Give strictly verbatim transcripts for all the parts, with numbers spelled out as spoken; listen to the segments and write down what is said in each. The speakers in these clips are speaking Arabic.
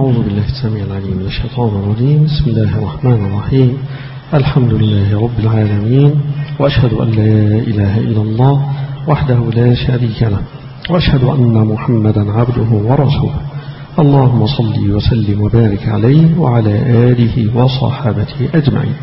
أعوذ بالله السميع العليم من الشيطان الرجيم. بسم الله الرحمن الرحيم. الحمد لله رب العالمين، وأشهد أن لا إله إلا الله وحده لا شريك له، وأشهد أن محمدا عبده ورسوله. اللهم صل وسلم وبارك عليه وعلى آله وصحابته أجمعين.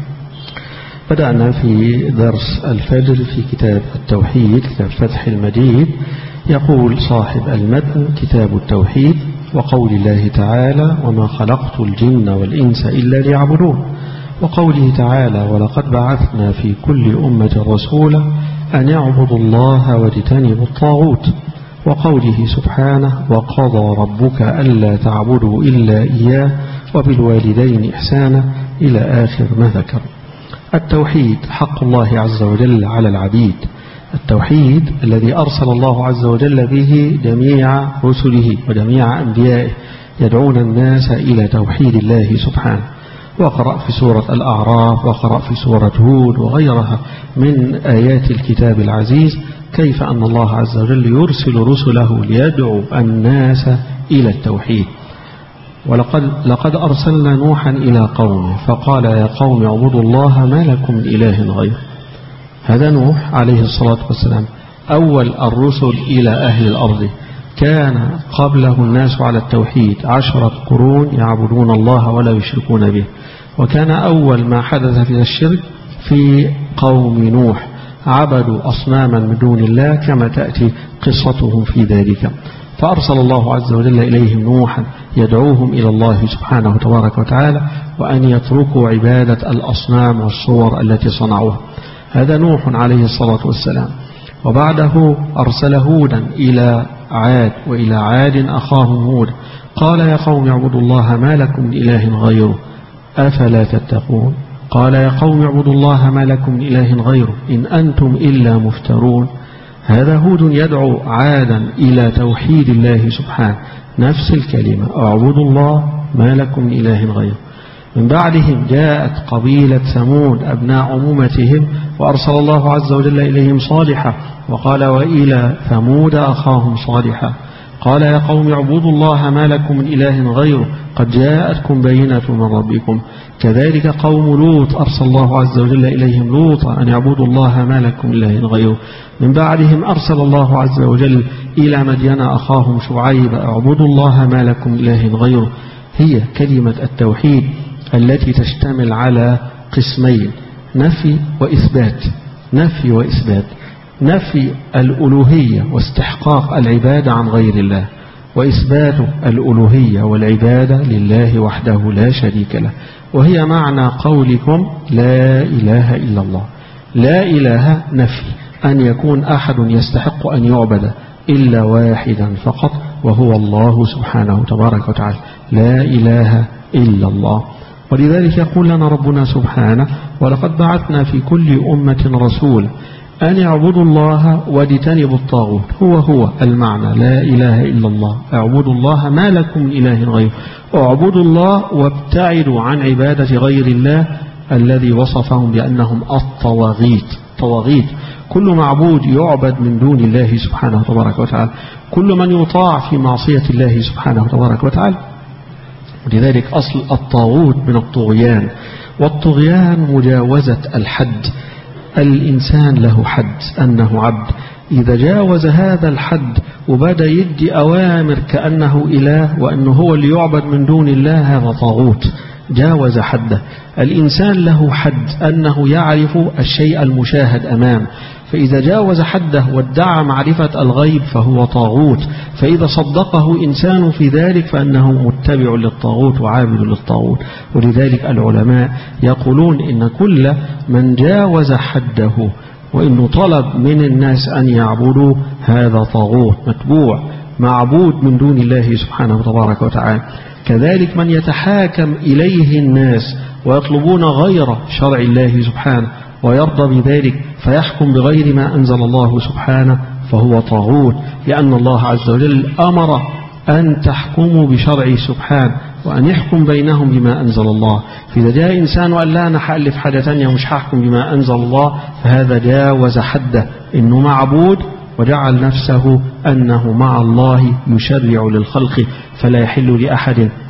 بدأنا في درس الفجر في كتاب التوحيد، كتاب فتح المجيد. يقول صاحب المتن: كتاب التوحيد، وقول الله تعالى: وما خلقت الجن والإنس إلا ليعبدون، وقوله تعالى: ولقد بعثنا في كل أمة رسولا أن يعبدوا الله واجتنبوا الطاغوت، وقوله سبحانه: وقضى ربك ألا تعبدوا إلا إياه وبالوالدين إحسانا، إلى آخر ما ذكر. التوحيد حق الله عز وجل على العبيد، التوحيد الذي أرسل الله عز وجل به جميع رسله وجميع أنبيائه، يدعون الناس إلى توحيد الله سبحانه. وقرأ في سورة الأعراف، وقرأ في سورة هود وغيرها من آيات الكتاب العزيز كيف أن الله عز وجل يرسل رسله ليدعو الناس إلى التوحيد. ولقد لقد أرسلنا نوحا إلى قومه فقال: يا قوم اعبدوا الله ما لكم من إله غيره. هذا نوح عليه الصلاة والسلام أول الرسل إلى أهل الأرض، كان قبله الناس على التوحيد عشرة قرون يعبدون الله ولا يشركون به، وكان أول ما حدث في الشرك في قوم نوح، عبدوا أصناما من دون الله كما تأتي قصتهم في ذلك. فأرسل الله عز وجل إليهم نوحا يدعوهم إلى الله سبحانه تبارك وتعالى، وأن يتركوا عبادة الأصنام والصور التي صنعوها. هذا نوح عليه الصلاة والسلام. وبعده أرسل هودا إلى عاد، وإلى عاد أخاهم هود، قال: يا قوم اعبدوا الله ما لكم من إله غيره أفلا تتقون. قال: يا قوم اعبدوا الله ما لكم من إله غيره إن أنتم إلا مفترون. هذا هود يدعو عادا إلى توحيد الله سبحانه، نفس الكلمة: اعبدوا الله ما لكم من إله غيره. من بعدهم جاءت قبيلة ثمود أبناء عمومتهم، وأرسل الله عز وجل إليهم صالحا، وقال: وإلى ثمود أخاهم صالحا، قال: يا قوم اعبدوا الله ما لكم من إله غيره قد جاءتكم بينة من ربكم. كذلك قوم لوط أرسل الله عز وجل إليهم لوطا أن يعبدوا الله ما لكم من إله غيره. من بعدهم أرسل الله عز وجل إلى مدين أخاهم شعيب: اعبدوا الله ما لكم من إله غيره. هي كلمة التوحيد التي تشتمل على قسمين: نفي وإثبات. نفي وإثبات، نفي الألوهية واستحقاق العبادة عن غير الله، وإثبات الألوهية والعبادة لله وحده لا شريك له. وهي معنى قولكم لا إله إلا الله. لا إله نفي، أن يكون أحد يستحق أن يعبد إلا واحدا فقط، وهو الله سبحانه تبارك وتعالى. لا إله إلا الله. ولذلك يقول لنا ربنا سبحانه: ولقد بعثنا في كل أمة رسول أن يعبدوا الله واجتنبوا الطاغوت. هو هو المعنى لا إله إلا الله، اعبدوا الله ما لكم من إله غيره، اعبدوا الله وابتعدوا عن عبادة غير الله الذي وصفهم بأنهم الطواغيت. طواغيت كل معبود يعبد من دون الله سبحانه تبارك وتعالى، كل من يطاع في معصية الله سبحانه تبارك وتعالى. لذلك أصل الطاغوت من الطغيان، والطغيان مجاوزة الحد. الإنسان له حد أنه عبد، إذا جاوز هذا الحد وبدأ يدي أوامر كأنه إله وأنه هو اللي يعبد من دون الله، هذا طاغوت، جاوز حده. الإنسان له حد أنه يعرف الشيء المشاهد أمامه، فإذا جاوز حده وادعى معرفة الغيب فهو طاغوت، فإذا صدقه إنسان في ذلك فأنه متبع للطاغوت وعابد للطاغوت. ولذلك العلماء يقولون إن كل من جاوز حده وإنه طلب من الناس أن يعبدوا، هذا طاغوت متبوع معبود من دون الله سبحانه تبارك وتعالى. كذلك من يتحاكم إليه الناس ويطلبون غير شرع الله سبحانه ويرضى بذلك فيحكم بغير ما أنزل الله سبحانه، فهو طاغوت، لأن الله عز وجل أمر أن تحكموا بشرعه سبحانه وأن يحكم بينهم بما أنزل الله. فإذا جاء إنسان وقال: لا أنا حألف حاجة ثانية مش هحكم بما أنزل الله، فهذا جاوز حده، إنه معبود وجعل نفسه أنه مع الله يشرع للخلق، فلا يحل لأحد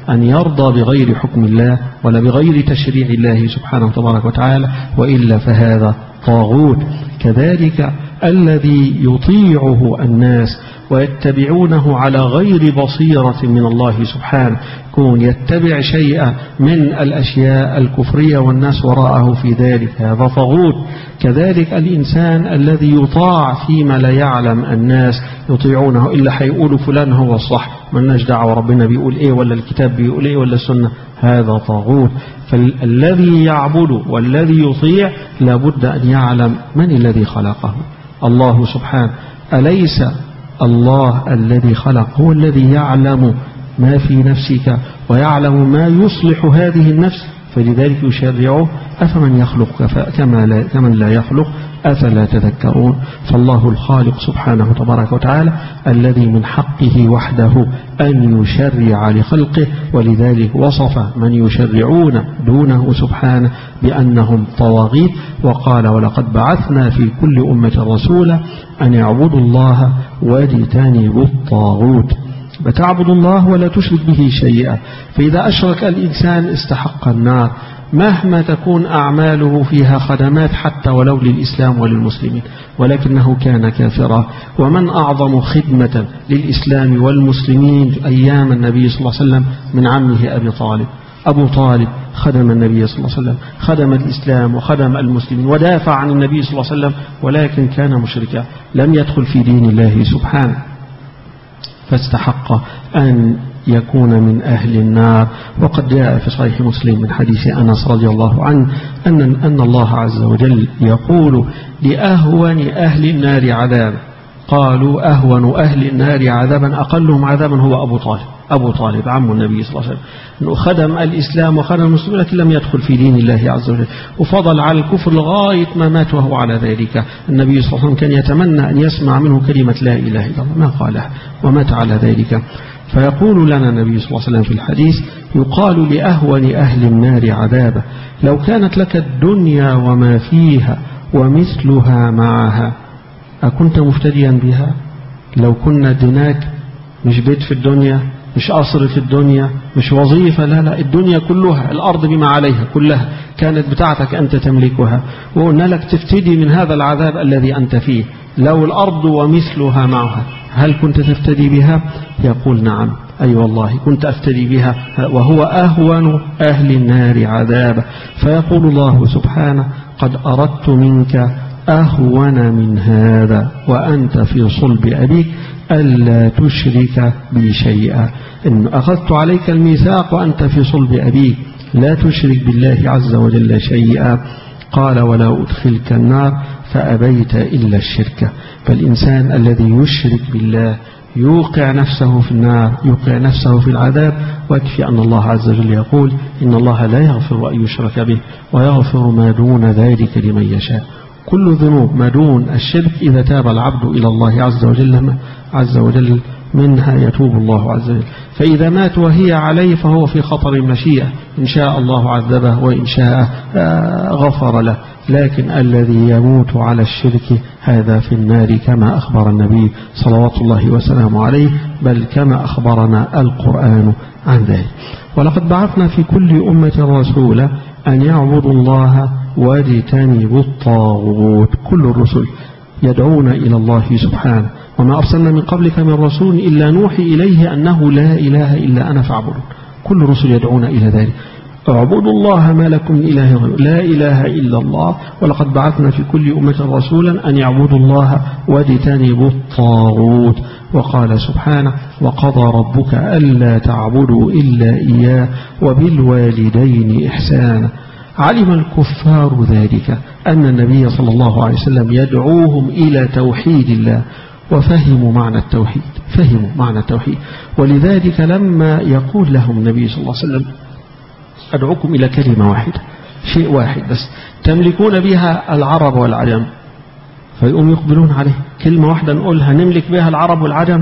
أن يرضى بغير حكم الله ولا بغير تشريع الله سبحانه تبارك وتعالى، وإلا فهذا طاغوت. كذلك الذي يطيعه الناس ويتبعونه على غير بصيرة من الله سبحانه، كون يتبع شيئا من الأشياء الكفرية والناس وراءه في ذلك، هذا طاغوت. كذلك الإنسان الذي يطاع فيما لا يعلم الناس يطيعونه، إلا حيقولوا فلان هو الصح، ملناش دعوة ربنا بيقول إيه ولا الكتاب بيقول إيه ولا السنة، هذا طاغوت. فالذي يعبد والذي يطيع لابد أن يعلم من الذي خلقه، الله سبحانه. أليس الله الذي خلق هو الذي يعلم ما في نفسك ويعلم ما يصلح هذه النفس، فلذلك يشرعه. أفمن يخلق كما لا كمن لا يخلق أفلا تذكرون. فالله الخالق سبحانه تبارك وتعالى الذي من حقه وحده أن يشرع لخلقه، ولذلك وصف من يشرعون دونه سبحانه بأنهم طواغيت، وقال ولقد بعثنا في كل أمة رسولا أن يعبدوا الله واجتنبوا الطاغوت. فتعبد الله ولا تشرك به شيئا، فإذا أشرك الإنسان استحق النار مهما تكون أعماله فيها خدمات حتى ولو للإسلام وللمسلمين، ولكنه كان كافرا. ومن أعظم خدمة للإسلام والمسلمين أيام النبي صلى الله عليه وسلم من عمه أبي طالب. أبو طالب خدم النبي صلى الله عليه وسلم، خدم الإسلام وخدم المسلمين ودافع عن النبي صلى الله عليه وسلم، ولكن كان مشركا لم يدخل في دين الله سبحانه، فاستحق أن يكون من أهل النار. وقد جاء في صحيح مسلم من حديث أنس رضي الله عنه أن, أن الله عز وجل يقول لأهون أهل النار عذابا، قالوا أهون أهل النار عذابا أقلهم عذابا هو أبو طالب. أبو طالب عم النبي صلى الله عليه وسلم، خدم الإسلام وخدم المسلمين لكن لم يدخل في دين الله عز وجل، وفضل على الكفر لغاية ما مات وهو على ذلك. النبي صلى الله عليه وسلم كان يتمنى أن يسمع منه كلمة لا إله إلا الله، ما قالها ومات على ذلك. فيقول لنا النبي صلى الله عليه وسلم في الحديث يقال لأهون أهل النار عذابا لو كانت لك الدنيا وما فيها ومثلها معها أكنت مفتديا بها؟ لو كنا اديناك مش بيت في الدنيا، مش قصر في الدنيا، مش وظيفة، لا لا، الدنيا كلها، الأرض بما عليها كلها كانت بتاعتك أنت تملكها، وقلنا لك تفتدي من هذا العذاب الذي أنت فيه، لو الأرض ومثلها معها هل كنت تفتدي بها؟ يقول نعم، أي أيوة والله كنت أفتدي بها، وهو أهون أهل النار عذابا. فيقول الله سبحانه قد أردت منك أهون من هذا وأنت في صلب أبيك ألا تشرك بي شيئا، إن أخذت عليك الميثاق وأنت في صلب أبيك لا تشرك بالله عز وجل شيئا. قال ولا أدخلك النار فأبيت إلا الشرك. فالإنسان الذي يشرك بالله يوقع نفسه في النار، يوقع نفسه في العذاب. ويكفي أن الله عز وجل يقول إن الله لا يغفر أن يشرك به ويغفر ما دون ذلك لمن يشاء. كل ذنوب ما دون الشرك إذا تاب العبد إلى الله عز وجل عز وجل منها يتوب الله عز وجل، فإذا مات وهي عليه فهو في خطر المشيئة، إن شاء الله عذبه وإن شاء غفر له. لكن الذي يموت على الشرك هذا في النار كما أخبر النبي صلوات الله وسلامه عليه، بل كما أخبرنا القرآن عن ذلك. ولقد بعثنا في كل أمة رسولا أن يعبدوا الله واجتنبوا الطاغوت. كل الرسل يدعون إلى الله سبحانه، وما أرسلنا من قبلك من رسول إلا نوحي إليه أنه لا إله إلا أنا فاعبدون. كل الرسل يدعون إلى ذلك، اعبدوا الله ما لكم من إله غيره، لا إله إلا الله. ولقد بعثنا في كل أمة رسولا أن يعبدوا الله واجتنبوا الطاغوت. وقال سبحانه وقضى ربك ألا تعبدوا إلا إياه وبالوالدين إحسانا. علم الكفار ذلك أن النبي صلى الله عليه وسلم يدعوهم إلى توحيد الله، وفهموا معنى التوحيد، فهموا معنى التوحيد. ولذلك لما يقول لهم النبي صلى الله عليه وسلم أدعوكم إلى كلمة واحدة، شيء واحد بس تملكون بها العرب والعجم، فيقوم يقبلون عليه، كلمة واحدة نقولها نملك بها العرب والعجم،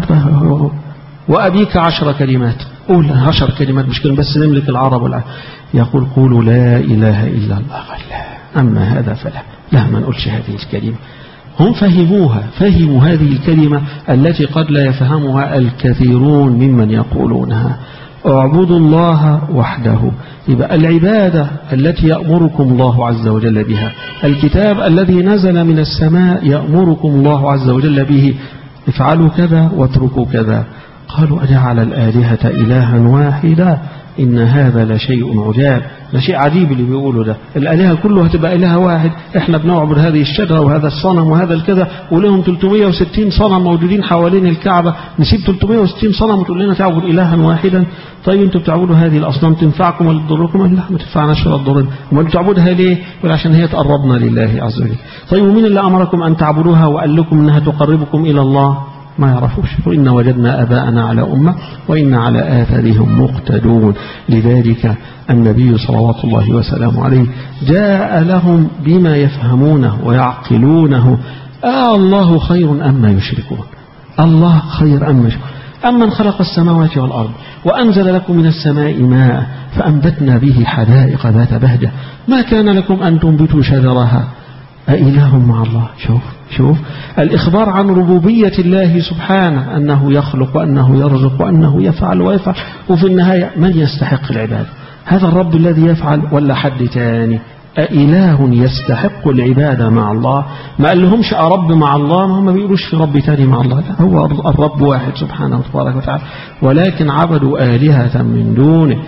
وأبيك عشر كلمات، قول عشر كلمات مش كلمة بس نملك العرب والعجم. يقول قولوا لا إله إلا الله، لا، أما هذا فلا، لا ما نقولش هذه الكلمة. هم فهموها، فهموا هذه الكلمة التي قد لا يفهمها الكثيرون ممن يقولونها. اعبدوا الله وحده. يبقى العبادة التي يأمركم الله عز وجل بها، الكتاب الذي نزل من السماء يأمركم الله عز وجل به، افعلوا كذا واتركوا كذا. قالوا أجعل الآلهة إلها واحدا إن هذا لشيء عجاب. ده شيء عجيب اللي بيقولوا ده، الآلهة كلها هتبقى إله واحد، احنا بنعبد هذه الشجرة وهذا الصنم وهذا الكذا، ولهم ثلاثمائة وستين صنم موجودين حوالين الكعبة، نسيب ثلاثمائة وستين صنم وتقول لنا تعبد إلها واحدا؟ طيب انتوا بتعبدوا هذه الأصنام تنفعكم ولا تضركم؟ لا ما تنفعناش ولا تضرنا. امال بتعبدها ليه؟ يقول عشان هي تقربنا لله عز وجل. طيب ومين اللي أمركم أن تعبدوها وقال لكم أنها تقربكم إلى الله؟ ما يعرفوش. وإن وجدنا أباءنا على أمة وإن على آثارهم مقتدون. لذلك النبي صلوات الله وسلامه عليه جاء لهم بما يفهمونه ويعقلونه. آه الله خير أما يشركون، الله خير أما يشركون. أمن خلق السماوات والأرض وأنزل لكم من السماء ماء فأنبتنا به حدائق ذات بهجة ما كان لكم أن تنبتوا شجرها أإله مع الله. شوف شوف الإخبار عن ربوبية الله سبحانه، أنه يخلق وأنه يرزق وأنه يفعل ويفعل، وفي النهاية من يستحق العبادة؟ هذا الرب الذي يفعل ولا حد تاني؟ أإله يستحق العبادة مع الله؟ ما قال لهمش أرب مع الله، ما هم بيقولوش في رب تاني مع الله، لا هو الرب واحد سبحانه وتبارك وتعالى، ولكن عبدوا آلهة من دونه.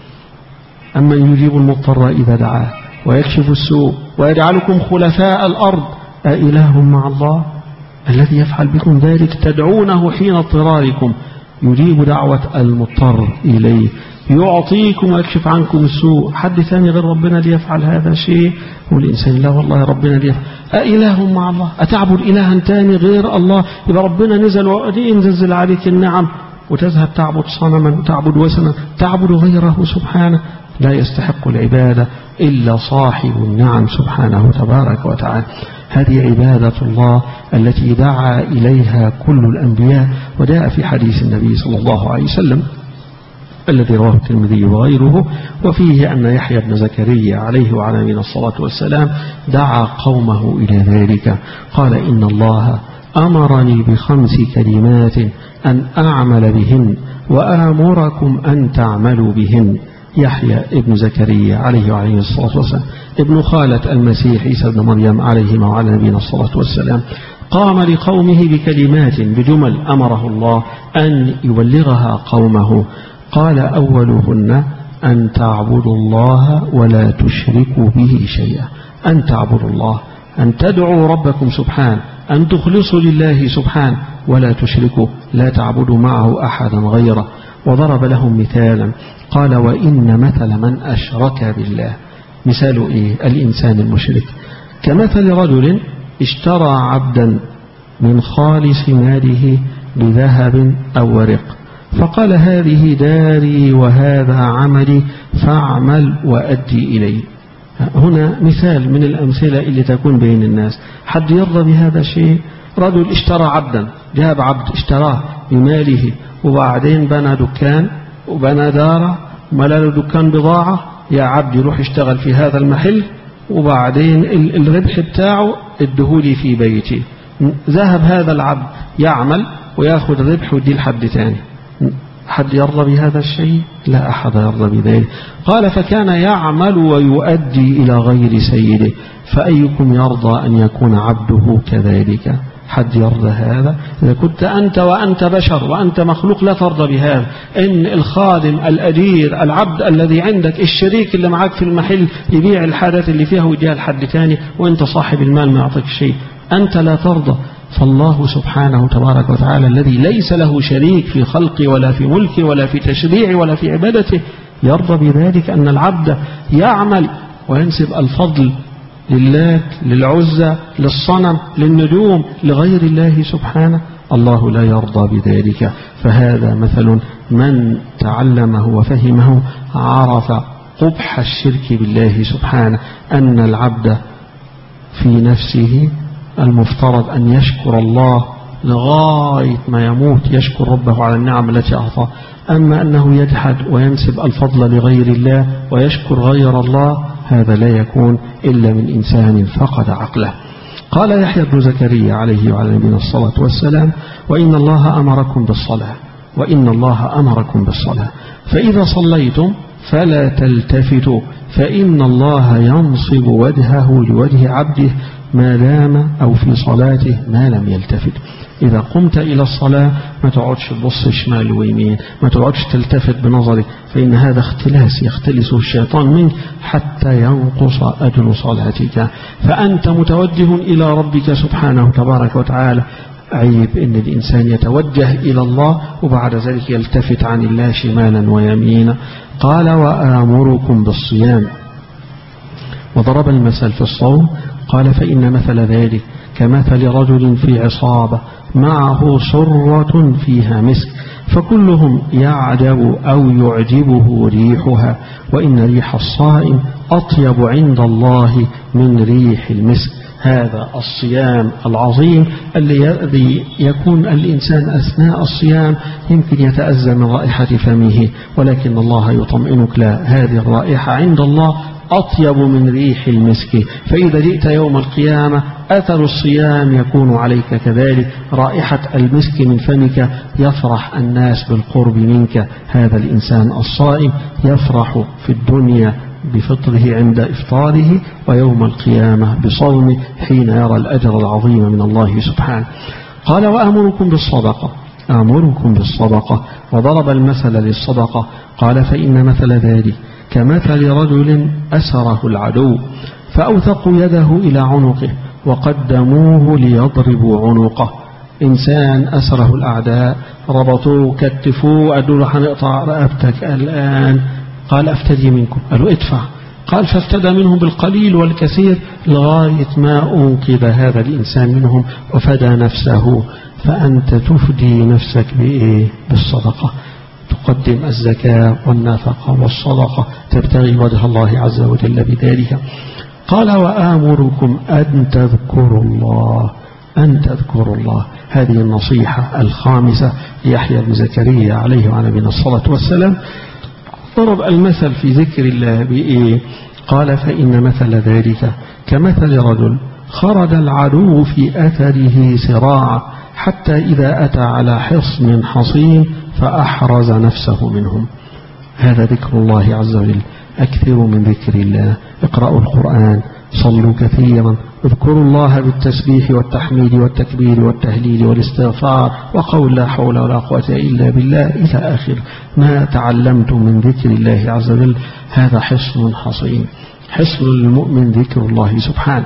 أمن يجيب المضطر إذا دعاه ويكشف السوء ويجعلكم خلفاء الأرض أإله مع الله؟ الذي يفعل بكم ذلك تدعونه حين اضطراركم، يجيب دعوة المضطر إليه، يعطيكم ويكشف عنكم السوء. حد ثاني غير ربنا ليفعل هذا الشيء؟ والإنسان لا والله ربنا ليفعل. أإله مع الله؟ أتعبد إلها ثاني غير الله؟ يبقى ربنا نزل وقدي نزل عليك النعم وتذهب تعبد صنما وتعبد وثنا، تعبد غيره سبحانه؟ لا يستحق العبادة إلا صاحب النعم سبحانه تبارك وتعالى. هذه عبادة الله التي دعا إليها كل الأنبياء. وجاء في حديث النبي صلى الله عليه وسلم الذي رواه الترمذي وغيره، وفيه أن يحيى بن زكريا عليه وعلى نبينا الصلاة والسلام دعا قومه إلى ذلك. قال إن الله أمرني بخمس كلمات أن أعمل بهن وآمركم أن تعملوا بهن. يحيى ابن زكريا عليه وعليه الصلاة والسلام ابن خالة المسيح عيسى بن مريم عليهما وعلى نبينا الصلاة والسلام قام لقومه بكلمات بجمل أمره الله أن يبلغها قومه. قال أولهن أن تعبدوا الله ولا تشركوا به شيئا. أن تعبدوا الله، أن تدعوا ربكم سبحانه، أن تخلصوا لله سبحانه ولا تشركوا، لا تعبدوا معه أحدا غيره. وضرب لهم مثالا قال وإن مثل من أشرك بالله، مثال إيه؟ الإنسان المشرك كمثل رجل اشترى عبدا من خالص ماله بذهب أو ورق، فقال هذه داري وهذا عملي فاعمل وأدي إلي. هنا مثال من الأمثلة اللي تكون بين الناس. حد يرضى بهذا الشيء؟ رجل اشترى عبدا، جاب عبد اشتراه بماله وبعدين بنى دكان وبنى دارة وملا له دكان بضاعة، يا عبد يروح يشتغل في هذا المحل وبعدين الربح بتاعه ادهولي في بيتي. ذهب هذا العبد يعمل وياخذ الربح ويديه لحد ثاني. حد يرضى بهذا الشيء؟ لا أحد يرضى بذلك. قال فكان يعمل ويؤدي إلى غير سيده، فأيكم يرضى أن يكون عبده كذلك؟ حد يرضى هذا؟ إذا كنت أنت وأنت بشر وأنت مخلوق لا ترضى بهذا، إن الخادم الأجير العبد الذي عندك الشريك اللي معك في المحل يبيع الحاجات اللي فيها ويديها لحد تاني وأنت صاحب المال ما يعطيك شيء، أنت لا ترضى. فالله سبحانه تبارك وتعالى الذي ليس له شريك في خلقه ولا في ملكه ولا في تشريعه ولا في عبادته يرضى بذلك، أن العبد يعمل وينسب الفضل لله، للعزة، للصنم، للنجوم، لغير الله سبحانه. الله لا يرضى بذلك. فهذا مثل من تعلمه وفهمه عرف قبح الشرك بالله سبحانه، أن العبد في نفسه المفترض أن يشكر الله لغاية ما يموت، يشكر ربه على النعم التي أعطاه. أما أنه يجحد وينسب الفضل لغير الله ويشكر غير الله، هذا لا يكون إلا من إنسان فقد عقله. قال يحيى بن زكريا عليه وعلى نبينا الصلاة والسلام وإن الله أمركم بالصلاة وإن الله أمركم بالصلاة فإذا صليتم فلا تلتفتوا فإن الله ينصب وجهه لوجه عبده ما دام أو في صلاته ما لم يلتفت. إذا قمت إلى الصلاة ما تقعدش تبص شمال ويمين، ما تقعدش تلتفت بنظرك، فإن هذا اختلاس يختلسه الشيطان منك حتى ينقص أجر صلاتك، فأنت متوجه إلى ربك سبحانه تبارك وتعالى. عيب إن الإنسان يتوجه إلى الله وبعد ذلك يلتفت عن الله شمالا ويمينا. قال وآمركم بالصيام، وضرب المثل في الصوم قال فإن مثل ذلك كمثل رجل في عصابة معه سرة فيها مسك فكلهم يعجب أو يعجبه ريحها وإن ريح الصائم أطيب عند الله من ريح المسك. هذا الصيام العظيم الذي يكون الإنسان أثناء الصيام يمكن يتأذى من رائحة فمه، ولكن الله يطمئنك لا، هذه الرائحة عند الله أطيب من ريح المسك، فإذا جئت يوم القيامة أثر الصيام يكون عليك كذلك، رائحة المسك من فمك يفرح الناس بالقرب منك. هذا الإنسان الصائم يفرح في الدنيا بفطره عند إفطاره ويوم القيامة بصومه حين يرى الأجر العظيم من الله سبحانه. قال وأمركم بالصدقة، أمركم بالصدقة، وضرب المثل للصدقة قال فإن مثل ذلك كمثل رجل أسره العدو فأوثقوا يده إلى عنقه وقدموه ليضربوا عنقه. إنسان أسره الأعداء ربطوه كتفوه قالوا له هنقطع رقبتك الآن، قال أفتدي منكم، قالوا ادفع، قال فافتدى منهم بالقليل والكثير لغاية ما أنقذ هذا الإنسان منهم وفدى نفسه. فأنت تفدي نفسك بإيه؟ بالصدقة، تقدم الزكاة والنفقة والصدقة تبتغي وجه الله عز وجل بذلك. قال وآمركم أن تذكروا الله، أن تذكروا الله، هذه النصيحة الخامسة ليحيى بن زكريا عليه وعلى نبينا الصلاة والسلام. ضرب المثل في ذكر الله بإيه؟ قال فإن مثل ذلك كمثل رجل خرج العدو في أثره سراعا حتى إذا أتى على حصن حصين فأحرز نفسه منهم. هذا ذكر الله عز وجل، أكثروا من ذكر الله، اقرأوا القرآن، صلوا كثيرا، اذكروا الله بالتسبيح والتحميد والتكبير والتهليل والاستغفار وقول لا حول ولا قوة إلا بالله إلى آخر ما تعلمتم من ذكر الله عز وجل. هذا حصن حصين، حصن المؤمن ذكر الله سبحانه،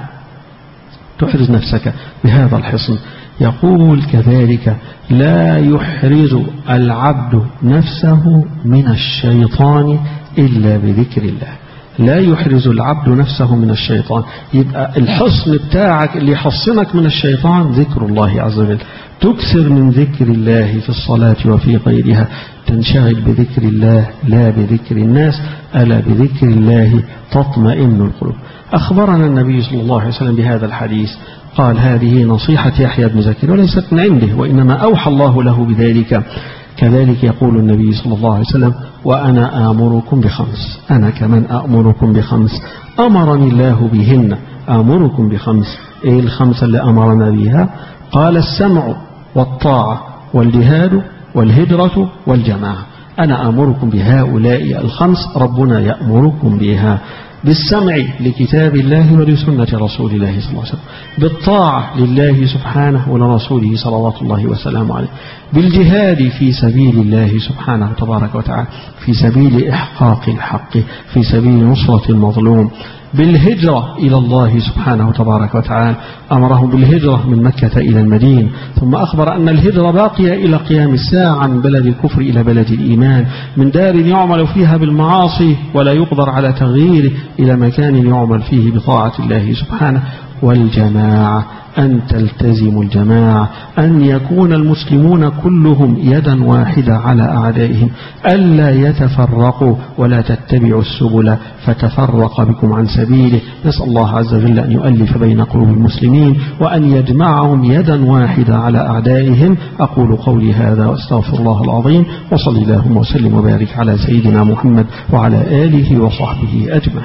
تحرز نفسك بهذا الحصن. يقول كذلك لا يحرز العبد نفسه من الشيطان إلا بذكر الله، لا يحرز العبد نفسه من الشيطان. يبقى الحصن بتاعك اللي يحصنك من الشيطان ذكر الله عز وجل، تكثر من ذكر الله في الصلاة وفي غيرها، تنشغل بذكر الله لا بذكر الناس، ألا بذكر الله تطمئن القلوب. أخبرنا النبي صلى الله عليه وسلم بهذا الحديث، قال هذه نصيحة يحيى بن زكريا وليست من عنده وإنما أوحى الله له بذلك. كذلك يقول النبي صلى الله عليه وسلم وأنا آمركم بخمس، أنا كمان آمركم بخمس أمرني الله بهن، آمركم بخمس. إيه الخمسة اللي أمرنا بها؟ قال السمع والطاعة والجهاد والهجرة والجماعة. أنا آمركم بهؤلاء الخمس، ربنا يأمركم بها. بالسمع لكتاب الله ولسنة رسول الله صلى الله عليه وسلم، بالطاعة لله سبحانه ولرسوله صلوات الله وسلامه عليه، بالجهاد في سبيل الله سبحانه تبارك وتعالى، في سبيل إحقاق الحق، في سبيل نصرة المظلوم، بالهجرة إلى الله سبحانه تبارك وتعالى، أمرهم بالهجرة من مكة إلى المدينة، ثم أخبر أن الهجرة باقية إلى قيام الساعة عن بلد الكفر إلى بلد الإيمان، من دار يعمل فيها بالمعاصي ولا يقدر على تغييره إلى مكان يعمل فيه بطاعة الله سبحانه. والجماعة، أن تلتزموا الجماعة، أن يكون المسلمون كلهم يدا واحدة على أعدائهم، ألا يتفرقوا ولا تتبعوا السبل فتفرق بكم عن سبيله. نسأل الله عز وجل أن يؤلف بين قلوب المسلمين وأن يجمعهم يدا واحدة على أعدائهم. أقول قولي هذا وأستغفر الله العظيم، وصلي اللهم وسلم وبارك على سيدنا محمد وعلى آله وصحبه أجمعين.